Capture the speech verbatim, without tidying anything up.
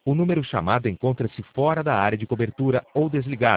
O número chamado encontra-se fora da área de cobertura ou desligado.